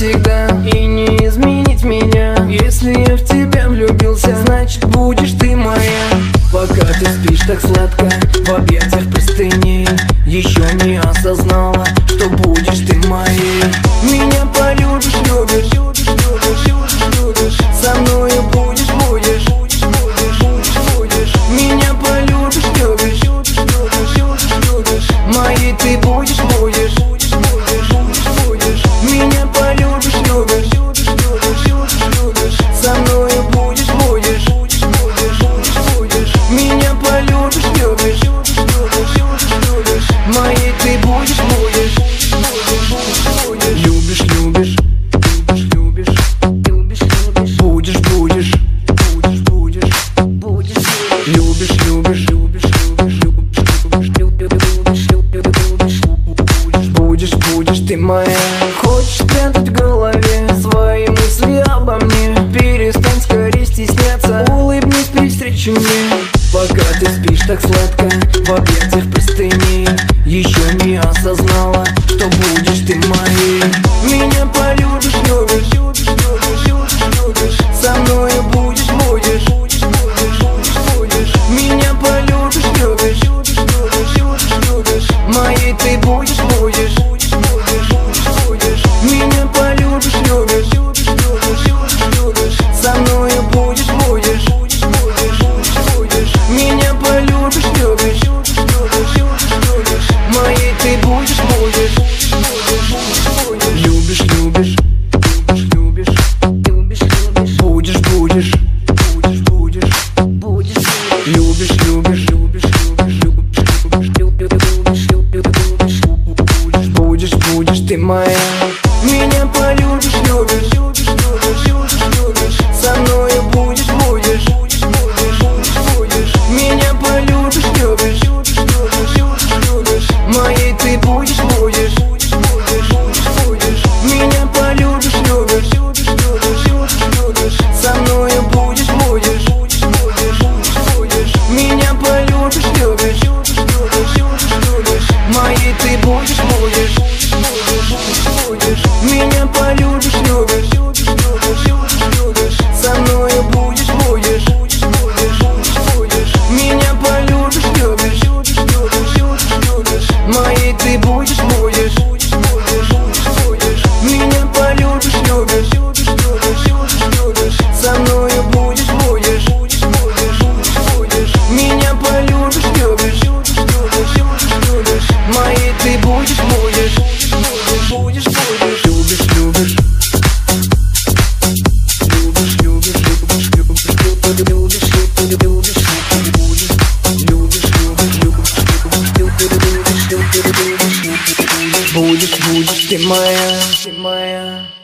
навсегда и не изменить меня. Если я в тебя влюбился, значит будешь ты моя. Пока ты спишь так сладко в объятиях простыней, еще не осознала, что будешь ты моей. Меня полюбишь, любишь, любишь, любишь, любишь, любишь. Со мною будешь, будешь, будешь, будешь, будешь. Меня полюбишь, любишь, любишь, любишь, любишь, любишь. Моей ты будешь, будешь, будешь, будешь, будешь. Меня полюбишь, любишь, любишь, любишь, любишь, любишь. Со мною будешь, будешь, будешь, будешь, будешь. Меня полюбишь, любишь, любишь, любишь, любишь, любишь. Моей ты будешь, будешь, будешь, будешь. Любишь, любишь, любишь, любишь, любишь. Будешь, будешь, будешь, будешь, будешь. Любишь, любишь, любишь, любишь, любишь, будешь, будешь ты моя. Хочешь спрятать в голове свои мысли обо мне? Перестань скорее стесняться, улыбнись при встрече мне. Пока ты спишь так сладко в объятиях простыней, еще не осознала, что будешь ты моей. Меня полюбишь, любишь, любишь, любишь, любишь, любишь. Со мною будешь, будешь, будешь, будешь, будешь. Меня полюбишь, любишь, любишь, любишь, любишь, любишь. Моей ты будешь, будешь, будешь, будешь, будешь. Меня полюбишь, любишь, любишь, любишь, любишь, любишь. Со мною будешь, будешь, будешь, будешь, будешь. Меня полюбишь, любишь, любишь, любишь, любишь. Моей ты будешь, будешь, будешь, любишь, любишь, любишь, любишь, любишь, будешь, будешь, будешь, будешь, будешь, любишь, любишь, любишь, любишь, будешь ты моя. Меня полюбишь, любишь, любишь, любишь, любишь, любишь. Со мною будешь, будешь, будешь, будешь, будешь. Меня полюбишь, любишь, любишь, любишь, любишь, любишь. Моей ты будешь, будешь, будешь, будешь, будешь. Меня полюбишь, любишь, любишь, любишь, любишь, любишь. Со мною будешь, будешь, будешь, будешь, будешь. Меня полюбишь, любишь, любишь, любишь, любишь, любишь. Моей ты будешь, будешь, будешь, будешь. Меня полюбишь, любишь, любишь, любишь, любишь, любишь. Со мною будешь, будешь, будешь, будешь, будешь. Меня полюбишь, любишь, любишь, любишь, любишь, любишь. Моей ты будешь, будешь, будешь, будешь. Меня полюбишь, любишь, любишь, любишь, любишь, любишь. Со мною будешь, будешь, будешь, будешь. Меня полюбишь, любишь, любишь, любишь, любишь, любишь. Моей ты будешь, будешь, будешь, будешь, будешь. Любишь, любишь, любишь, любишь, любишь, любишь, любишь, любишь, будешь, будешь ты моя, ты моя.